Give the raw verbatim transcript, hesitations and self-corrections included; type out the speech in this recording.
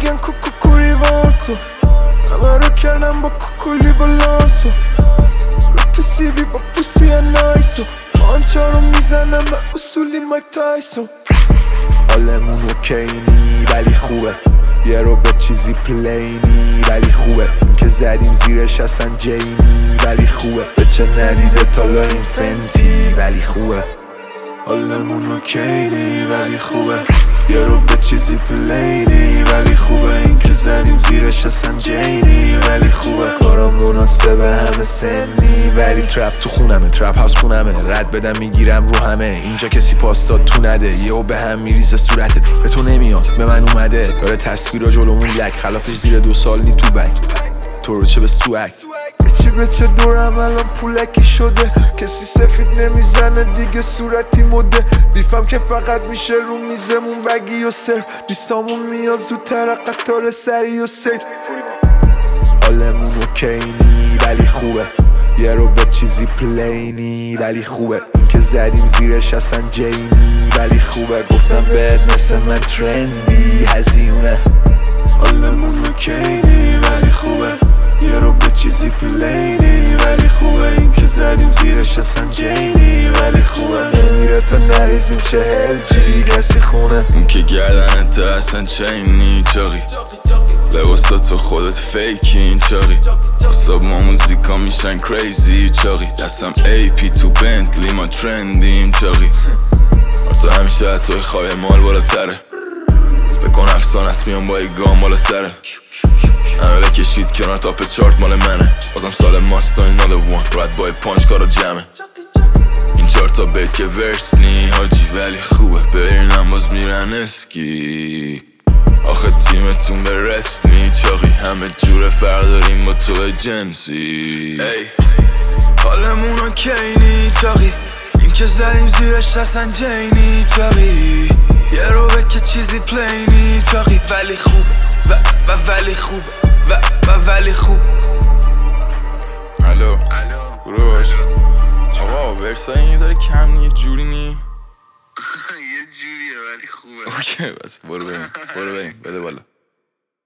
میگن کوکوکوری واسو، همه رو کردم با کوکولی بالانسو، رو تو سیوی با پوسی نایسو، آنچه رو میزنم به اصولی مایک تایسو. حالمون اوکینی ولی خوبه، یه رو به چیزی پلینی ولی خوبه، این که زدیم زیرش اصلا جینی ولی خوبه، به چه ندیده تالا این فنتی ولی خوبه. حالمون اوکینی ولی خوبه، یه رو به چیزی پلینی ولی خوبه، این که زدیم زیرش اصلا جینی ولی خوبه. کارم مناسبه همه سنی ولی ترپ تو خونمه، ترپ هاوس خونمه، رد بدم میگیرم رو همه، اینجا کسی پاستا تو نده، یهو به هم میریزه صورتت، به تو نمیاد به من اومده، داره تصویرا جلومون یک خلافش زیر دو سال نی تو بک، تو رو چه به سوک چی به چه دورم الان پولکی شده، کسی سفید نمیزنه دیگه صورتی مده، بیفم که فقط میشه رو میزمون بگی و صرف، بیسامون میاد زودتر قطار سری و سیل. حالمون اوکینی ولی خوبه، یه رو به چیزی پلینی ولی خوبه، این که زدیم زیرش اصلا جینی ولی خوبه، گفتم بهت مثل من ترندی هزیونه. حالمون اوکینی ولی خوبه، یه رو به چیزی پلینی ولی خوبه، این که زدیم زیرش اصلا جینی ولی خوبه، نمیره تا نریزیم چهل جی کسی خونه، اون که گردنت اصلا چینی چاقی، لباسا تو خودت فیکی این چاقی، اصاب ما موزیکا میشن کریزی چاقی، دستم ای پی تو بنتلی ما ترندیم چاقی، تو همیشه حتوی خواهی مال بالاتره، بکن افسان است میان با ای گام بالا سره، همه بکشید کنار تاپ چارت مال منه، بازم سال ماست این ناله وان رد بای پانچ کارا جمعه، این چهار تا بیت که ورس نی حاجی ولی خوبه، برینم باز میرن اسکی، آخه تیمتون به رست نی چاقی، همه جور فرق داریم با تو جنسی. حالمون اوکینی چاقی، این که زدیم زیرش اصلا جینی چاقی، یه رو به که چیزی پلینی چاقی ولی خوب و, و ولی خوب و, و ولی خوب. الو بروش آقا ورسای این داره کم نی، یه جوری نی یه جوریه ولی خوبه. اوکی بس برو بریم برو بریم بده بالا.